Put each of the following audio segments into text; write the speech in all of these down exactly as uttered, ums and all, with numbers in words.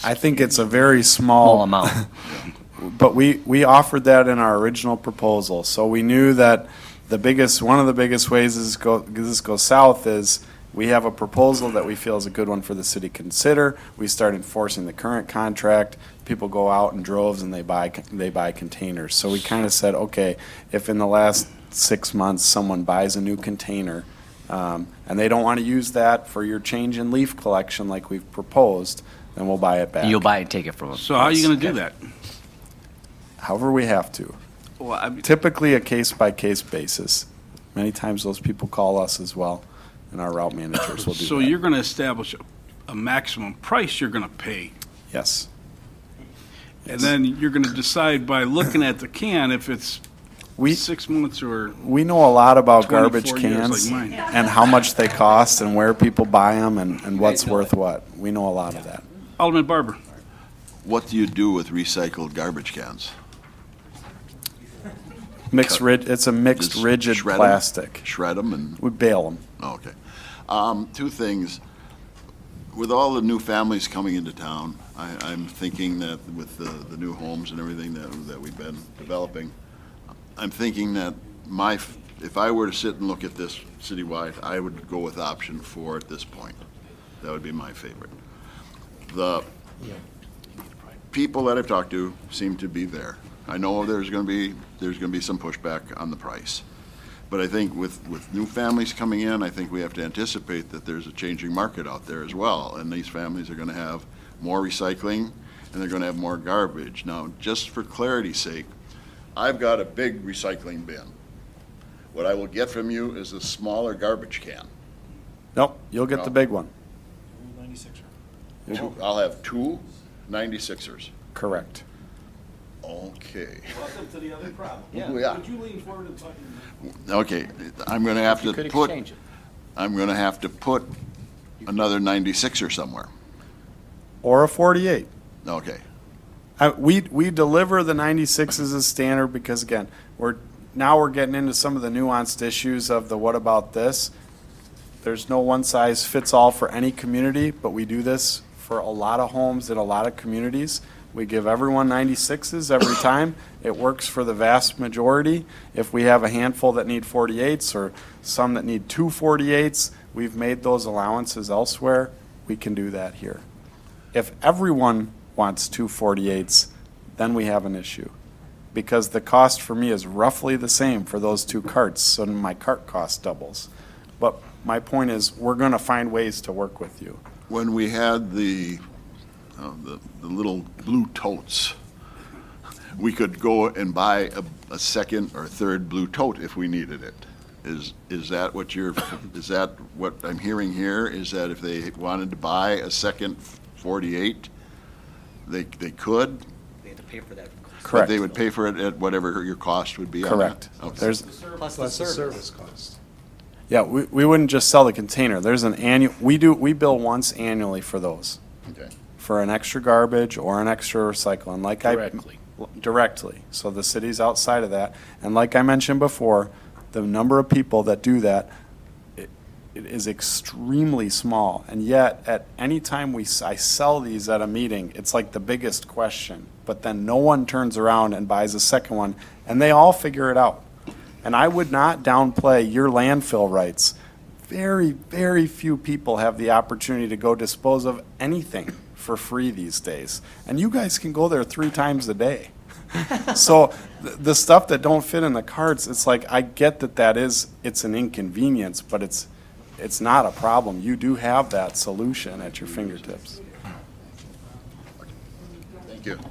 I think it's a very Small small, amount. but we, we offered that in our original proposal. So we knew that the biggest, one of the biggest ways this go, this goes south is we have a proposal that we feel is a good one for the city to consider. We start enforcing the current contract. People go out in droves and they buy, they buy containers. So we kind of said, okay, if in the last six months someone buys a new container, um, and they don't want to use that for your change in leaf collection like we've proposed, then we'll buy it back. You'll buy and take it from them. So how are you going to do that? However we have to. Well, I mean, Typically a case-by-case basis. Many times those people call us as well, and our route managers will do that. so you're going to establish a, a maximum price you're going to pay, Yes. and then you're going to decide by looking at the can if it's We, six months or we know a lot about garbage twenty-four years cans like mine. and how much they cost and where people buy them and, and what's worth what. We know a lot of that. Alderman Barber. What do you do with recycled garbage cans? Mixed rid, it's a mixed Just rigid shred 'em? plastic. Shred them and, We bale them. oh, okay. Um, two things. With all the new families coming into town, I, I'm thinking that with the, the new homes and everything that, that we've been developing, I'm thinking that my, f- if I were to sit and look at this citywide, I would go with option four at this point. That would be my favorite. The people that I've talked to seem to be there. I know there's gonna be, there's gonna be some pushback on the price. But I think with, with new families coming in, I think we have to anticipate that there's a changing market out there as well. And these families are gonna have more recycling and they're gonna have more garbage. Now, just for clarity's sake, I've got a big recycling bin. What I will get from you is a smaller garbage can. Nope, you'll get the big one. Two- I'll have two ninety-sixers. Correct. Okay. Welcome to the other problem. Yeah. Would you lean forward and talk? Okay, I'm gonna have You to could put, exchange it. I'm gonna have to put another ninety-sixer somewhere. Or a forty-eight. Okay. I, we, we deliver the ninety-sixes as standard because, again, we're, now we're getting into some of the nuanced issues of the what about this. There's no one size fits all for any community, but we do this for a lot of homes in a lot of communities. We give everyone ninety-sixes every time. It works for the vast majority. If we have a handful that need forty-eights or some that need two forty-eights, we've made those allowances elsewhere. We can do that here. If everyone wants two forty-eights, then we have an issue. Because the cost for me is roughly the same for those two carts, so my cart cost doubles. But my point is, we're gonna find ways to work with you. When we had the, uh, the, the little blue totes, we could go and buy a, a second or third blue tote if we needed it. Is, is that what you're, is that what I'm hearing here? Is that if they wanted to buy a second forty-eight, they, they could? They have to pay for that. But Correct. they would pay for it at whatever your cost would be on that? Correct. Okay. There's, Plus the Plus the service. service cost. yeah, we, we wouldn't just sell the container. There's an annual, we do, we bill once annually for those. Okay. For an extra garbage or an extra recycling, like I. Directly. Directly. So the city's outside of that. And like I mentioned before, the number of people that do that, it, it is extremely small. And yet, at any time we, s- I sell these at a meeting, it's like the biggest question. But then no one turns around and buys a second one, and they all figure it out. And I would not downplay your landfill rights. Very, very few people have the opportunity to go dispose of anything for free these days. And you guys can go there three times a day. So th- the stuff that don't fit in the carts, it's like, I get that that is, it's an inconvenience, but it's, it's not a problem. You do have that solution at your fingertips. Thank you.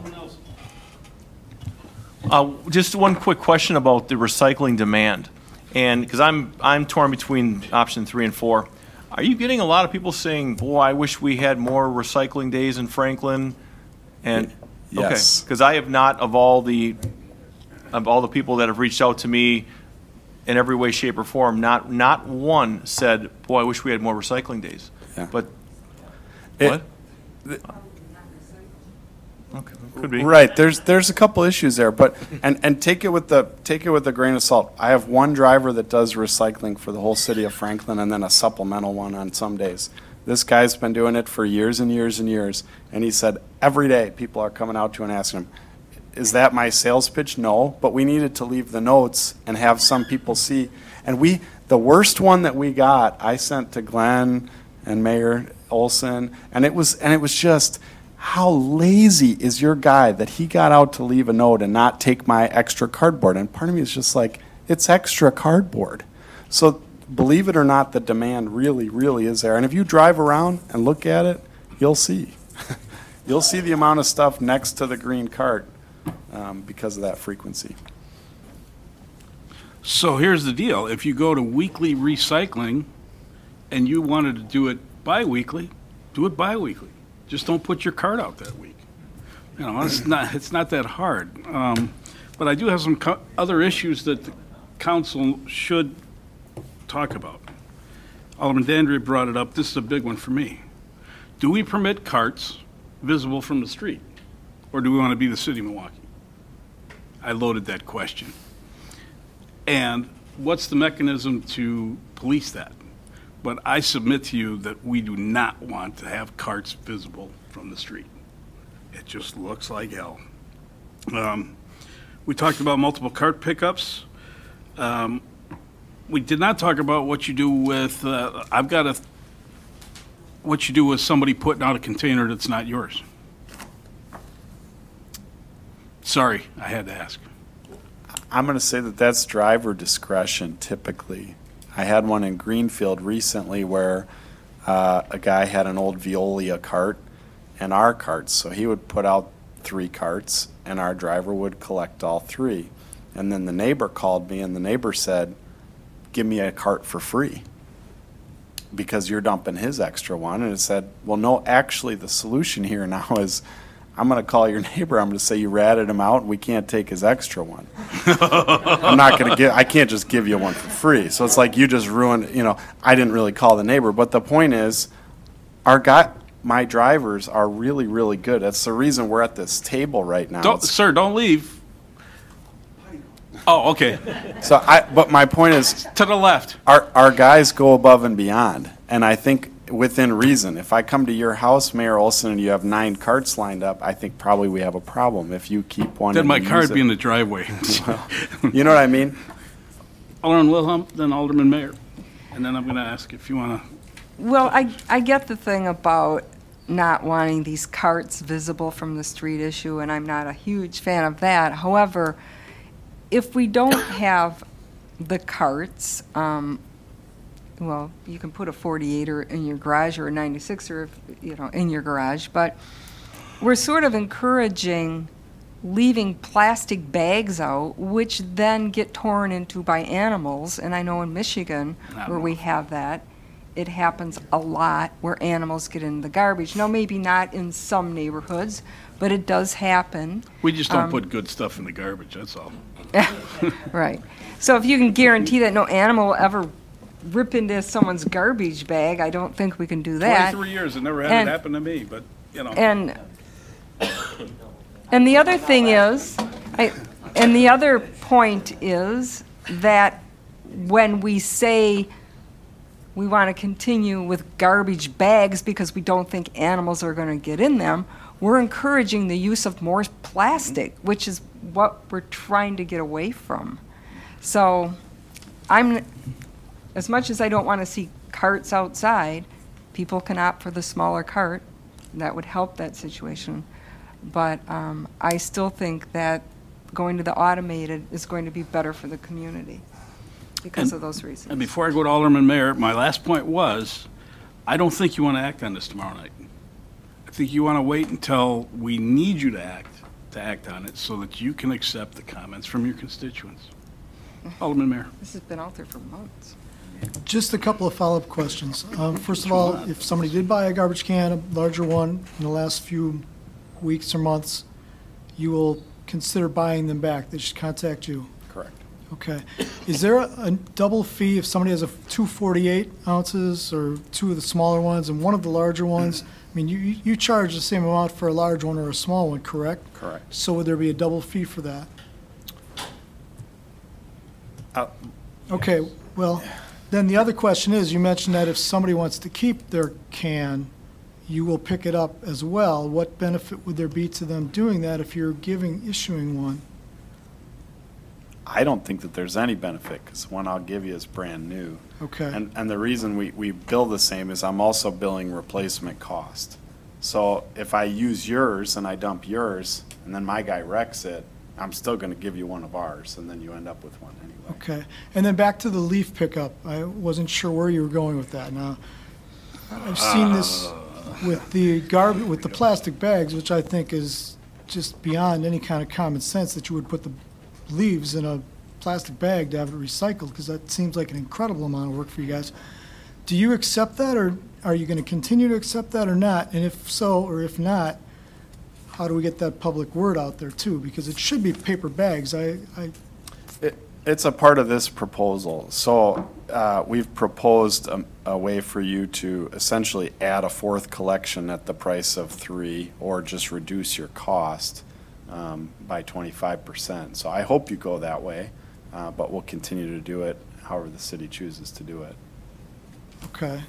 Uh, Just one quick question about the recycling demand. And, because I'm, I'm torn between option three and four. Are you getting a lot of people saying, boy, I wish we had more recycling days in Franklin? And, Yes. Because I have not, of all the, of all the people that have reached out to me in every way, shape, or form, not, not one said, boy, I wish we had more recycling days. Yeah. But, It- what? Okay, could be. Right, there's, there's a couple issues there, but, and, and take it with the, take it with a grain of salt. I have one driver that does recycling for the whole city of Franklin and then a supplemental one on some days. This guy's been doing it for years and years and years. And he said, every day, people are coming out to and asking him, is that my sales pitch? No, but we needed to leave the notes and have some people see. And we, the worst one that we got, I sent to Glenn and Mayor Olson, and it was, and it was just, how lazy is your guy that he got out to leave a note and not take my extra cardboard? And part of me is just like, it's extra cardboard. So believe it or not, the demand really, really is there. And if you drive around and look at it, you'll see. You'll see the amount of stuff next to the green cart um, because of that frequency. So here's the deal. If you go to weekly recycling and you wanted to do it bi-weekly, do it bi-weekly. Just don't put your cart out that week. You know, it's not, it's not that hard. Um, but I do have some co- other issues that the council should talk about. Alderman Dandria brought it up. This is a big one for me. Do we permit carts visible from the street? Or do we want to be the city of Milwaukee? I loaded that question. And what's the mechanism to police that? But I submit to you that we do not want to have carts visible from the street. It just looks like hell. Um, we talked about multiple cart pickups. Um, we did not talk about what you do with, uh, I've got a, what you do with somebody putting out a container that's not yours. Sorry, I had to ask. I'm going to say that that's driver discretion typically. I had one in Greenfield recently where uh, a guy had an old Veolia cart and our carts. So he would put out three carts and our driver would collect all three. And then the neighbor called me and the neighbor said, give me a cart for free because you're dumping his extra one. And it said, well, no, actually the solution here now is I'm going to call your neighbor. I'm going to say you ratted him out and we can't take his extra one. I'm not going to give, I can't just give you one for free. So it's like you just ruined, you know, I didn't really call the neighbor. But the point is, our guy, my drivers are really, really good. That's the reason we're at this table right now. Don't, It's- sir, don't leave. Oh, okay. So I, but my point is, To the left. our, our guys go above and beyond. And I think within reason, if I come to your house, Mayor Olson, and you have nine carts lined up, I think probably we have a problem if you keep one. Then and my you car use would be it. in the driveway. You know what I mean? Alderman Wilhelm, then Alderman Mayor. And then I'm going to ask if you want to. Well, I, I get the thing about not wanting these carts visible from the street issue, and I'm not a huge fan of that. However, if we don't have the carts, um, well, you can put a forty-eighter in your garage or a ninety-sixer, if, you know, in your garage, but we're sort of encouraging leaving plastic bags out, which then get torn into by animals. And I know in Michigan, where we have that, it happens a lot where animals get in the garbage. Now, maybe not in some neighborhoods, but it does happen. We just don't Um, put good stuff in the garbage, that's all. Right. So if you can guarantee that no animal will ever rip into someone's garbage bag, I don't think we can do that. twenty-three years, it never had And- it happen to me, but, you know. And, and the other thing is, I, and the other point is that when we say we want to continue with garbage bags because we don't think animals are going to get in them, we're encouraging the use of more plastic, which is what we're trying to get away from. So I'm, as much as I don't want to see carts outside, people can opt for the smaller cart. That would help that situation. But um, I still think that going to the automated is going to be better for the community because And- of those reasons. And before I go to Alderman Mayor, my last point was, I don't think you want to act on this tomorrow night. I think you want to wait until we need you to act, to act on it, so that you can accept the comments from your constituents. Alderman Mayor. This has been out there for months. Just a couple of follow-up questions. Um, First of all, if somebody did buy a garbage can, a larger one, in the last few weeks or months, you will consider buying them back. They should contact you. Correct. Okay. Is there a a double fee if somebody has a two forty-eight ounces or two of the smaller ones and one of the larger ones? I mean, you, you you charge the same amount for a large one or a small one, correct? Correct. So would there be a double fee for that? Uh, Okay, well, Then the other question is, you mentioned that if somebody wants to keep their can, you will pick it up as well. What benefit would there be to them doing that if you're giving, issuing one? I don't think that there's any benefit, because one I'll give you is brand new. Okay, And, and the reason we, we bill the same is I'm also billing replacement cost. So if I use yours and I dump yours, and then my guy wrecks it, I'm still gonna give you one of ours, and then you end up with one anyway. okay. And then back to the leaf pickup. I wasn't sure where you were going with that. Now, I've seen this with the garbage, with the plastic bags, which I think is just beyond any kind of common sense that you would put the leaves in a plastic bag to have it recycled, because that seems like an incredible amount of work for you guys. Do you accept that, or are you going to continue to accept that or not? And if so, or if not, how do we get that public word out there too? Because it should be paper bags. I, I, It, it's a part of this proposal. So, uh, we've proposed a, a way for you to essentially add a fourth collection at the price of three, or just reduce your cost, um, by twenty-five percent. So I hope you go that way, uh, but we'll continue to do it however the city chooses to do it. okay.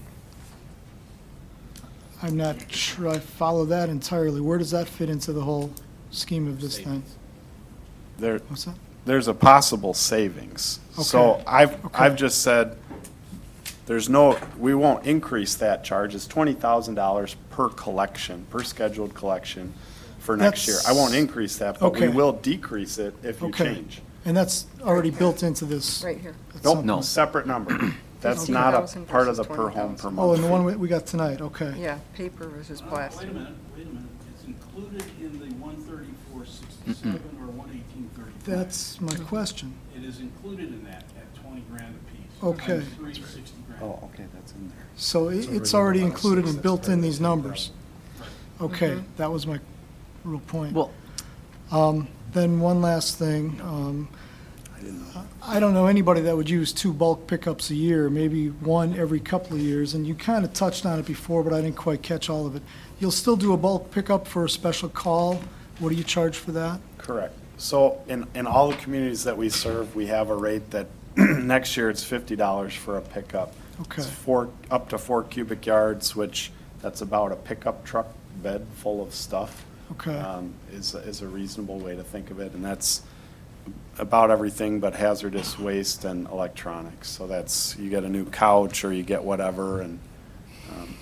I'm not sure I follow that entirely. Where does that fit into the whole scheme of this thing? There, What's that? there's a possible savings. So Okay. I've, Okay. I've just said, there's no, we won't increase that charge. It's twenty thousand dollars per collection, per scheduled collection for next year. I won't That's- increase that, but we okay. will decrease it if you Okay. change. And that's already built into this? Right here. at Nope, some No. point? separate number. That's Okay. not a twenty thousand part of the versus per home twenty per thousand. month. Oh, and the fee. one we- we got tonight, okay. Yeah, paper versus Uh, plastic. Wait a minute, wait a minute. It's included in the one thirty-four sixty-seven or one eighteen thirty-five. That's my question. It is included in that at twenty grand apiece. Okay. Times three, sixty grand. Oh, okay, that's in there. So i- it's already included and built in these numbers? Okay, that was my real point. Well, Um, Then one last thing. um, I don't know anybody that would use two bulk pickups a year, maybe one every couple of years, and you kind of touched on it before, but I didn't quite catch all of it. You'll still do a bulk pickup for a special call? What do you charge for that? Correct. So in, in all the communities that we serve, we have a rate that next year it's fifty dollars for a pickup. Okay. It's four, up to four cubic yards, which that's about a pickup truck bed full of stuff. Okay. um, Is, is a reasonable way to think of it. And that's about everything but hazardous waste and electronics. So that's, you get a new couch or you get whatever, and um,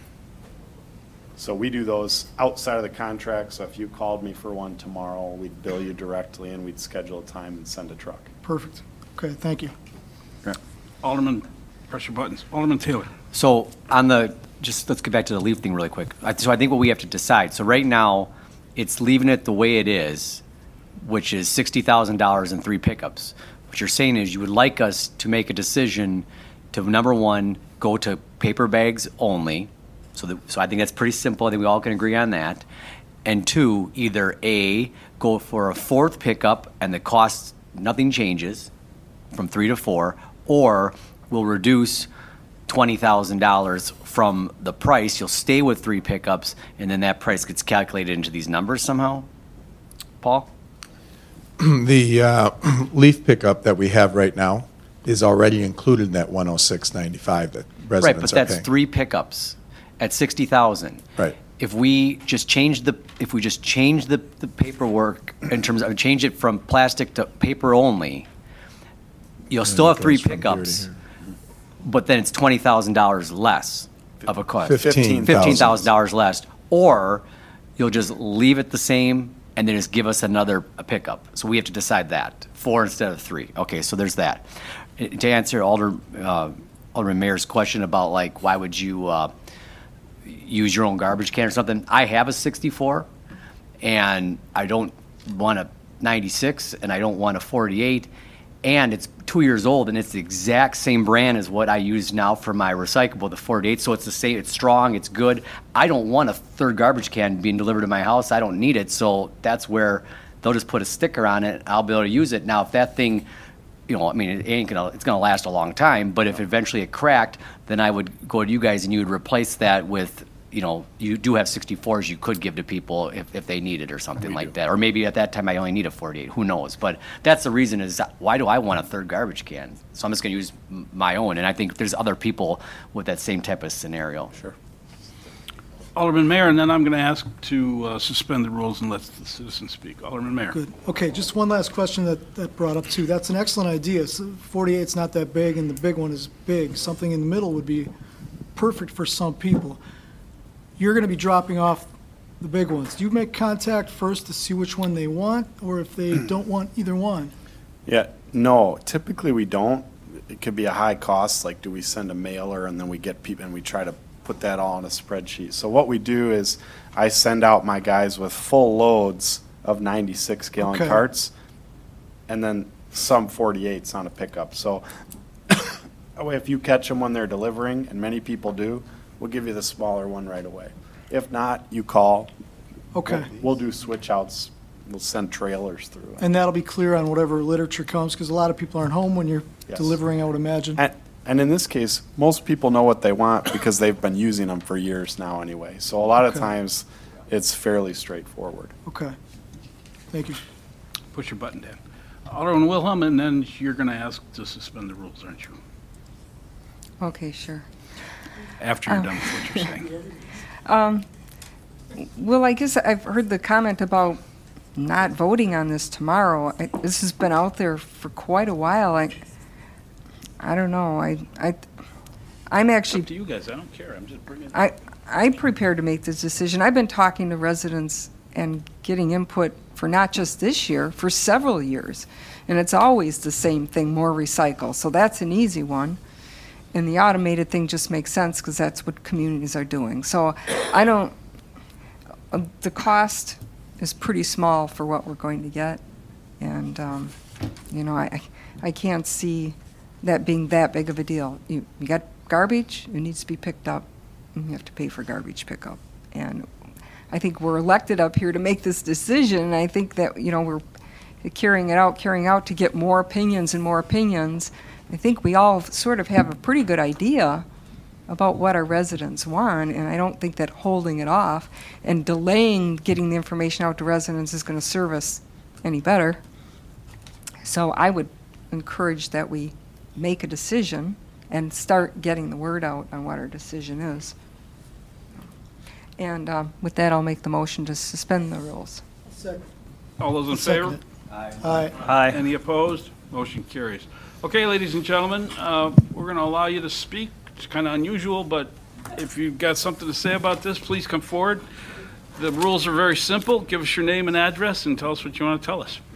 so we do those outside of the contract. So if you called me for one tomorrow, we'd bill you directly and we'd schedule a time and send a truck. Perfect. Okay, thank you. Alderman, press your buttons. Alderman Taylor. so on the, just let's get back to the leaf thing really quick. I- So I think what we have to decide, so right now, it's leaving it the way it is, which is sixty thousand dollars and three pickups. What you're saying is you would like us to make a decision to, number one, go to paper bags only. So that, so I think that's pretty simple. I think we all can agree on that. And two, either A, go for a fourth pickup and the cost, nothing changes from three to four, or we'll reduce twenty thousand dollars from the price. You'll stay with three pickups, and then that price gets calculated into these numbers somehow? Paul? The uh, leaf pickup that we have right now is already included in that one oh six ninety-five that Right, but residents are that's paying. three pickups at sixty thousand. Right. If we just change the, if we just change the, the paperwork in terms of, change it from plastic to paper only, you'll still have three goes from here to pickups, here. but then it's twenty thousand dollars less of a cost. Fifteen fifteen thousand thousand. dollars less, or you'll just leave it the same and then just give us another a pickup. So we have to decide that, four instead of three. Okay, so there's that. Uh, To answer Alder, uh, Alderman Mayor's question about like, why would you uh, use your own garbage can or something? I have a sixty-four, and I don't want a ninety-six, and I don't want a forty-eight, and it's two years old, and it's the exact same brand as what I use now for my recyclable, the forty-eight. So it's the same. It's strong. It's good. I don't want a third garbage can being delivered to my house. I don't need it. So that's where they'll just put a sticker on it. I'll be able to use it. Now, if that thing, you know, I mean, it ain't gonna. It's gonna last a long time. But if eventually it cracked, then I would go to you guys, and you would replace that with, you know, you do have sixty-fours you could give to people if, if they need it or something like that. Or maybe at that time I only need a forty-eight, who knows? But that's the reason is, why do I want a third garbage can? So I'm just gonna use m- my own, and I think there's other people with that same type of scenario. Sure. Alderman Mayor, and then I'm going to ask to uh, suspend the rules and let the citizens speak. Alderman Mayor. Good. Okay, just one last question that, that brought up too. That's an excellent idea. So forty-eight's not that big and the big one is big. Something in the middle would be perfect for some people. You're going to be dropping off the big ones. Do you make contact first to see which one they want, or if they don't want either one? Yeah, no, typically we don't. It could be a high cost, like do we send a mailer and then we get people and we try to put that all on a spreadsheet. So what we do is I send out my guys with full loads of ninety-six gallon Okay. carts and then some forty-eights on a pickup. So that way if you catch them when they're delivering, and many people do, we'll give you the smaller one right away. If not, you call. Okay. We'll, we'll do switch outs. We'll send trailers through. And that'll be clear on whatever literature comes, because a lot of people aren't home when you're Yes. delivering, I would imagine. And, and in this case, most people know what they want because they've been using them for years now anyway. So a lot of Okay. times, it's fairly straightforward. Okay. Thank you. Push your button, Dan. Alderman Wilhelm, and then you're going to ask to suspend the rules, aren't you? Okay, sure. After you're done with what you're saying. Um, Well, I guess I've heard the comment about not voting on this tomorrow. I- This has been out there for quite a while. I, I don't know. I, I, I'm It's actually up to you guys. I don't care. I'm just bringing it. I, I'm prepared to make this decision. I've been talking to residents and getting input for not just this year, for several years. And it's always the same thing, more recycle. So that's an easy one. And the automated thing just makes sense because that's what communities are doing. So I don't, uh, the cost is pretty small for what we're going to get. And, um, you know, I, I can't see that being that big of a deal. You, you got garbage, it needs to be picked up, and you have to pay for garbage pickup. And I think we're elected up here to make this decision, and I think that, you know, we're carrying it out, carrying out to get more opinions and more opinions. I think we all sort of have a pretty good idea about what our residents want, and I don't think that holding it off and delaying getting the information out to residents is going to serve us any better. So I would encourage that we make a decision and start getting the word out on what our decision is. And um, with that, I'll make the motion to suspend the rules. All those in I'll second favor? it. Aye. Aye. Any opposed? Motion carries. Okay, ladies and gentlemen, uh, we're going to allow you to speak. It's kind of unusual, but if you've got something to say about this, please come forward. The rules are very simple. Give us your name and address and tell us what you want to tell us.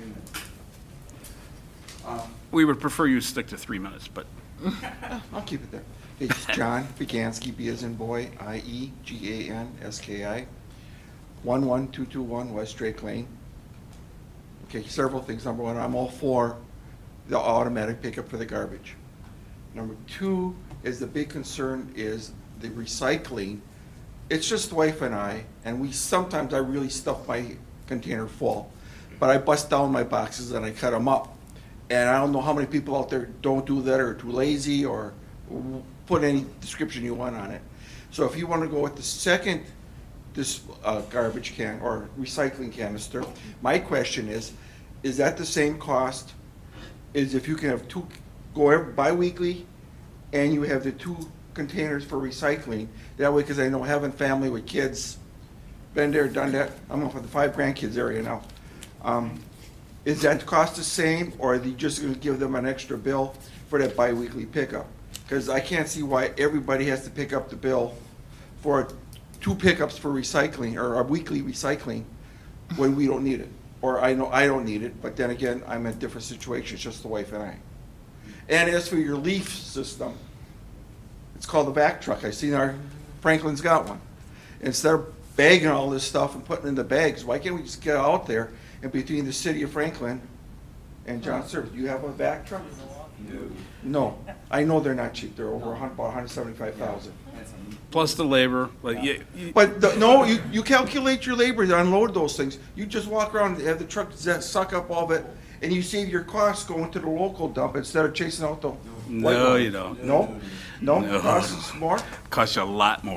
We would prefer you stick to three minutes, but I'll keep it there. It's John Vigansky, B as in boy, I E G A N S K I, one one two two one West Drake Lane. Okay, several things. Number one, I'm all for the automatic pickup for the garbage. Number two is the big concern is the recycling. It's just the wife and I, and we sometimes I really stuff my container full, but I bust down my boxes and I cut them up. And I don't know how many people out there don't do that or are too lazy or put any description you want on it. So if you want to go with the second this uh, garbage can or recycling canister, my question is, is that the same cost as if you can have two, go every, bi-weekly and you have the two containers for recycling? That way, because I know having family with kids, been there, done that. I'm up for the five grandkids area now. Um, Is that cost the same, or are they just gonna give them an extra bill for that bi-weekly pickup? Because I can't see why everybody has to pick up the bill for two pickups for recycling, or a weekly recycling, when we don't need it. Or I know I don't need it, but then again, I'm in a different situation, it's just the wife and I. And as for your leaf system, it's called the back truck. I seen our, Franklin's got one. Instead of bagging all this stuff and putting it in the bags, why can't we just get out there and between the city of Franklin and John Service? Do you have a back truck? No. I know they're not cheap. They're over a hundred, about one hundred seventy-five thousand. plus the labor, like, yeah, you- But the, no, you, you calculate your labor to unload those things. You just walk around and have the truck z- suck up all of it, and you save your costs going to the local dump instead of chasing out the. white no, one. you don't. No? No? No. Costs more? Costs you a lot more.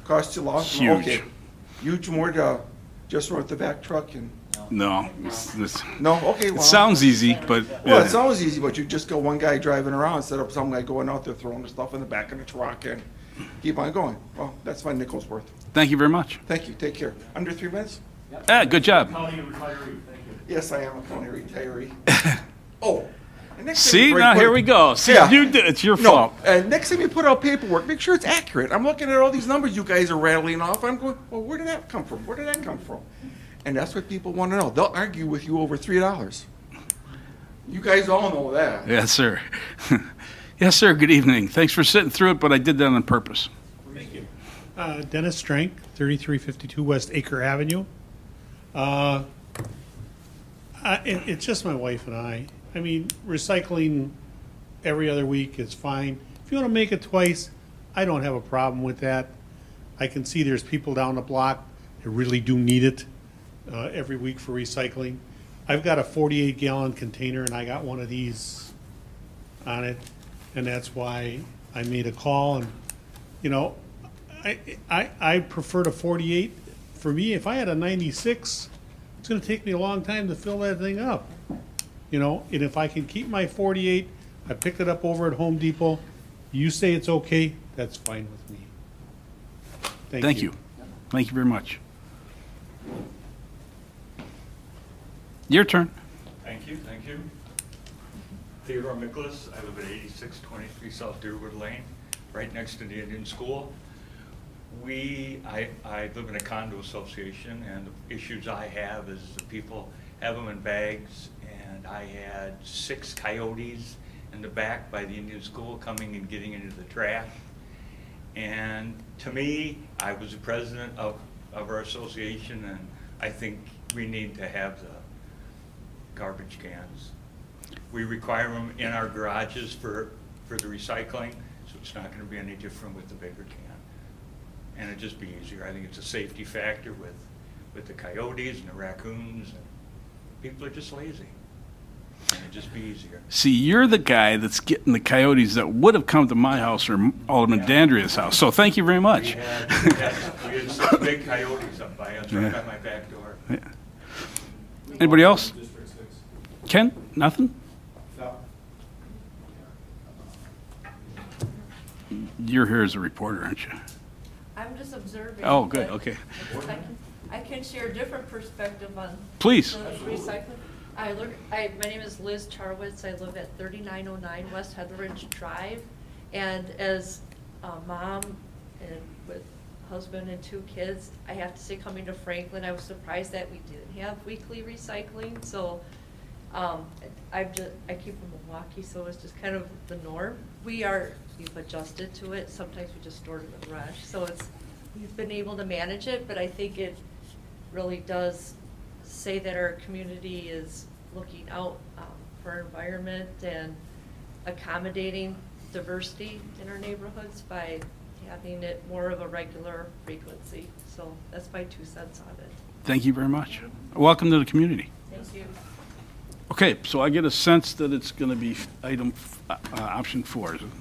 Cost you long? Huge. Okay. Huge more to just north the back truck and, No, it's- this- no, okay, well. it sounds easy, but. Well, uh, it sounds easy, but you just got one guy driving around instead of some guy going out there throwing the stuff in the back of the truck and keep on going. Well, that's my nickel's worth. Thank you very much. Thank you, take care. Under three minutes? Ah, good job. Yes, I am a county retiree. Oh. and next time See, you now put- here we go. See, Yeah. you did, it's your No, fault. and next time you put out paperwork, make sure it's accurate. I'm looking at all these numbers you guys are rattling off. I'm going, well, where did that come from? Where did that come from? And that's what people want to know. They'll argue with you over three dollars. You guys all know that. Yes, sir. Yes, sir, good evening. Thanks for sitting through it, but I did that on purpose. Uh, Dennis Strank, thirty-three fifty-two West Acre Avenue. Uh, I, it, it's just my wife and I. I mean, recycling every other week is fine. If you want to make it twice, I don't have a problem with that. I can see there's people down the block that really do need it uh, every week for recycling. I've got a forty-eight gallon container and I got one of these on it, and that's why I made a call. And you know, I, I, I prefer the forty-eight. For me, if I had a ninety-six, it's gonna take me a long time to fill that thing up. You know, and if I can keep my forty-eight, I picked it up over at Home Depot. You say it's okay, that's fine with me. Thank you. Thank you. Thank you very much. Your turn. Thank you, thank you. Theodore Miklas, I live at eighty-six twenty-three South Deerwood Lane, right next to the Indian School. We, I, I live in a condo association, and the issues I have is the people have them in bags, and I had six coyotes in the back by the Indian School coming and getting into the trash. And to me, I was the president of, of our association, and I think we need to have the garbage cans. We require them in our garages for, for the recycling, so it's not gonna be any different with the bigger can. And it'd just be easier. I think it's a safety factor with, with the coyotes and the raccoons, and people are just lazy. And it'd just be easier. See, you're the guy that's getting the coyotes that would have come to my house or Alderman Dandria's house, so thank you very We much. had, we had, we had six big coyotes up by us, right Yeah. by my back door. Anybody else? Ken, nothing? You're here as a reporter, aren't you? I'm just observing. Oh, good, but okay. I can, I can share a different perspective on. Please. the Recycling. I look, I, my name is Liz Charwitz. I live at thirty-nine oh nine West Heatheridge Drive. And as a mom and with husband and two kids, I have to say, coming to Franklin, I was surprised that we didn't have weekly recycling. So, um, I've just, I keep in Milwaukee, so it's just kind of the norm. We are, we've adjusted to it. Sometimes we just store it in the rush. So it's, we've been able to manage it, but I think it really does say that our community is looking out um, for our environment and accommodating diversity in our neighborhoods by having it more of a regular frequency. So that's my two cents on it. Thank you very much. Welcome to the community. Thank you. Okay, so I get a sense that it's going to be item, f- uh, uh, option four. Is it-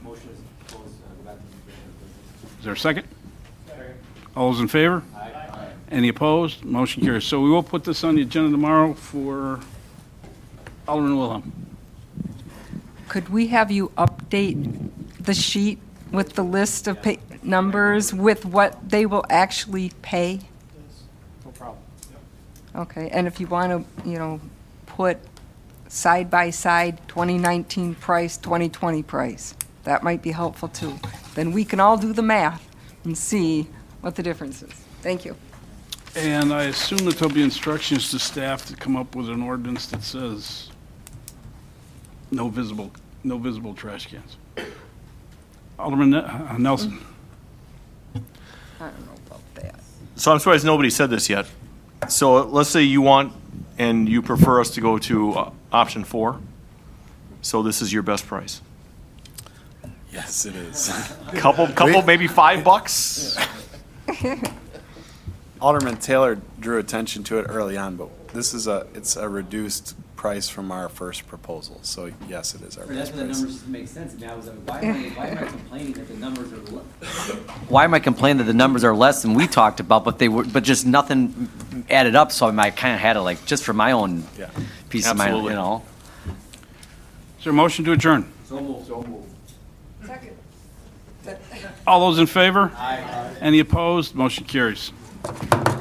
Is there a second? All those in favor? Any opposed? Motion carries. So we will put this on the agenda tomorrow for Alderman Wilhelm. Could we have you update the sheet with the list of pay, numbers with what they will actually pay? No problem. Okay, and if you want to, you know, put side by side twenty nineteen price, twenty twenty price, that might be helpful too. Then we can all do the math and see what the difference is. Thank you. And I assume that there'll be instructions to staff to come up with an ordinance that says no visible, no visible trash cans. Alderman Ne- uh, Nelson. I don't know about that. So I'm surprised nobody said this yet. So let's say you want, and you prefer us to go to uh, option four. So this is your best price. Yes, it is. Couple, couple, maybe five bucks? Alderman Taylor drew attention to it early on, but this is a, it's a reduced price from our first proposal. So yes, it is our best price. just make sense. I mean, I was like, why am I, why am I complaining that the numbers are Why am I complaining that the numbers are less than we talked about, but they were, but just nothing added up, so I kind of had to like, just for my own Yeah. peace of mind, you Absolutely. know? Is there a motion to adjourn? So moved. So moved. Second. All those in favor? Aye. Any opposed? Motion carries.